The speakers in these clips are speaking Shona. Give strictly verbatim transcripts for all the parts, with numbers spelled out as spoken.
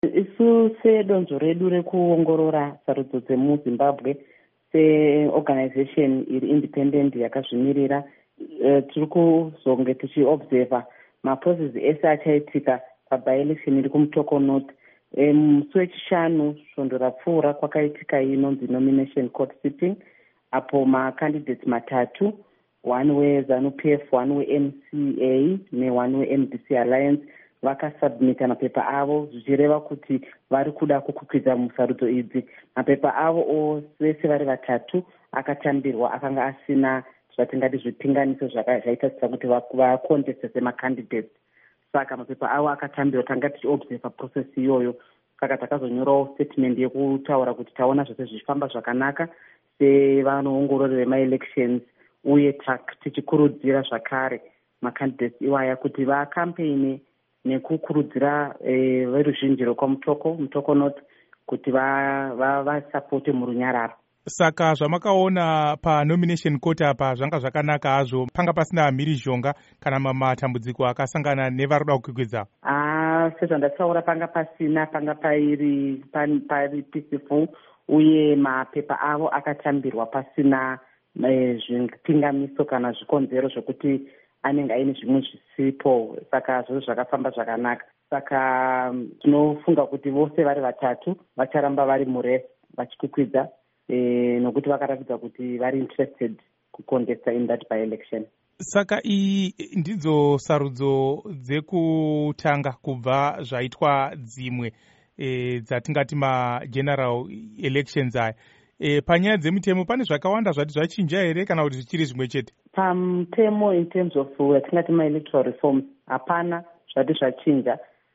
Isu sedonzvo redu rekuongorora sarudzo dzemuZimbabwe seorganization iri independent yakazvimirira, uh, tiri kuzonge tichiobserva maprocess ese achaitika paby-election iri kumutoko north. Musi wechishanu svondo rapfuura kwakaitika inonzi nomination court sitting, apo macandidates matatu, one weZANU-P F, one weM C A neone weM D C Alliance vakasubmita mapepa avo zvichireva kuti vari kuda kukwikwiza musarudzo idzi. Mapepa avo vese vari vatatu akatambirwa akanga asina zvatingati zvipinganiso zvaitasisa kuti vakonteste semacandidates. Saka mapepa avo akatambirwa, tanga tichiobserva process iyoyo. Saka takazonyorawo statement yekutaura kuti taona zvose zvichifamba zvakanaka sevanoongorori vema-elections, uye tichikurudzira zvakare macandidates iwaya kuti vakampeine nekukurudzira e, veruzhinji rwekwamutoko mutoko north kuti vasapote va, va murunyararo. Saka zvamakaona panomination court apa zvanga zvakanaka hazvo, panga pasina mhirizhonga kana matambudziko akasangana nevari kuda kukwikwidza? Ah, sezvandataura panga pasina, panga pairi pari peaceful, uye mapepa avo akatambirwa pasina e, zvipingamiso kana zvikonzero zvokuti anenge aine zvimwe zvisipo. Saka zvose zvakafamba zvakanaka. Saka tinofunga kuti vose vari vatatu vacharamba vari murace vachikwikwidza e, nokuti vakaratidza kuti vari interested kucontesta in that by-election. Saka iyi ndidzo sarudzo dzekutanga kubva zvaitwa dzimwe e, dzatingati mageneral elections aya. E, panyaya dzemutemo pane zvakawanda zvati zvachinja here kana kuti zvichiri zvimwe chete? Pamutemo in terms of yatingati ma-electoral reforms hapana zvati zvachinja.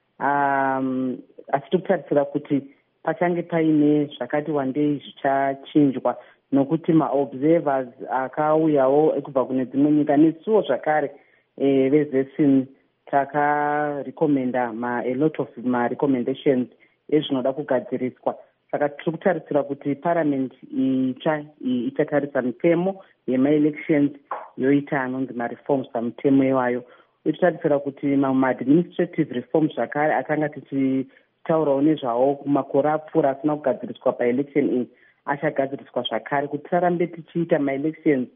Um, asi tikutarisira kuti pachange paine zvakati wandei zvichachinjwa, nokuti maobservers akauyawo ekubva kune dzimwe nyika nesuwo zvakare e, vezesini takarekomenda ma a lot of ma-recommendations ezvinoda kugadziriswa. Saka tiri kutarisira kuti parliament itsva ichatarisa mitemo yema-elections yoita anonzi ma-reforms pamutemo iwayo. Ichitarisira kuti ma-administrative reforms zvakare atanga tichitaurawo nezvawo makore apfuura asina kugadziriswa pa-election iyi achagadziriswa zvakare kuti tisarambe tichiita ma-elections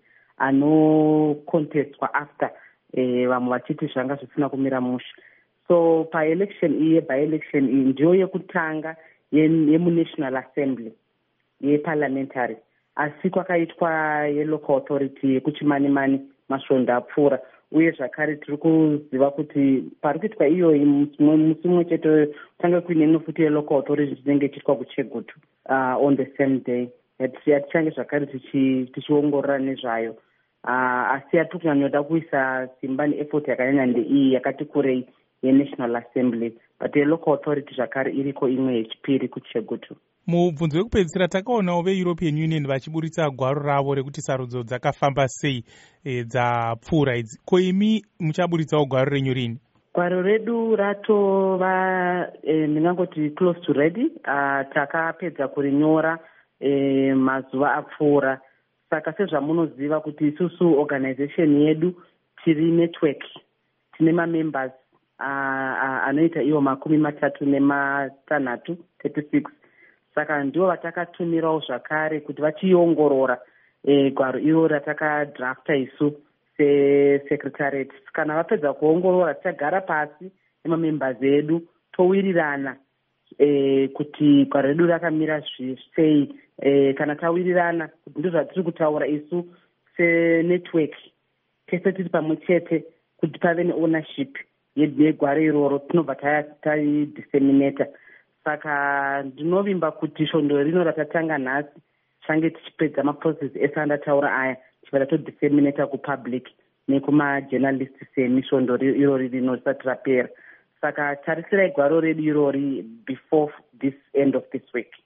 anocontestwa after eh, vamwe vachiti zvanga zvisina kumira mushe. So pa-election iyi yeby-election iyi ndiyo yekutanga yemunational assembly yeparliamentary, asi kwakaitwa yelocal authority yekuchimani-mani masvondo apfuura. Uye zvakare tiri kuziva kuti pari kuitwa iyoyi musi mumwe chete tange kuine nofuti yelocal authority tinenge ichiitwa kuChegutu uh, on the same day. Yatichange zvakare tichiongorora nezvayo, uh, asi yatiri kunyanya kuisa simba neeffort yakanyanya ndeiyi yakati kurei yenational assembly, but yelocal authority zvakare iriko imwe yechipiri kuChegutu. Mubvunzo wekupedzisira takaonawo ve-European Union vachiburitsa gwaro ravo rekuti sarudzo dzakafamba sei e, dzapfuura idzi. Ko imi muchaburitsawo gwaro renyu rini? Gwaro redu ratova e, ndingangoti close to ready. Uh, takapedza kurinyora e, mazuva apfuura. Saka sezvamunoziva kuti isusu organization yedu tiri network, tine ma-members uh, uh, anoita iwo makumi matatu nematanhatu thirty-six. Saka ndivo vatakatumirawo zvakare kuti vachiongorora e, gwaro iro ratakadrafta isu secretariat. Kana vapedza kuongorora tichagara pasi nemamembers edu towirirana e, kuti gwaro redu rakamira sei. E, kana tawirirana kuti ndizvo zvatiri kutaura isu senetwork, tese tiri pamwe chete kuti pave neownership yegwaro iroro tinobva taidisseminata. Saka ndinovimba kuti svondo rino ratatanga nhasi change tichipedza maprocess ese andataura aya tichibva tatodisseminata kupublic nekuma-journalists semi svondo irori rino risati rapera. Saka tarisirai gwaro redu irori before this end of this week.